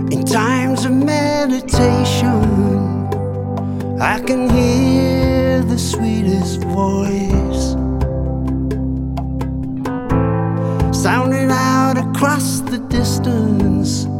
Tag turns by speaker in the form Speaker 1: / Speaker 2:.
Speaker 1: In times of meditation, I can hear the sweetest voice sounding out across the distance.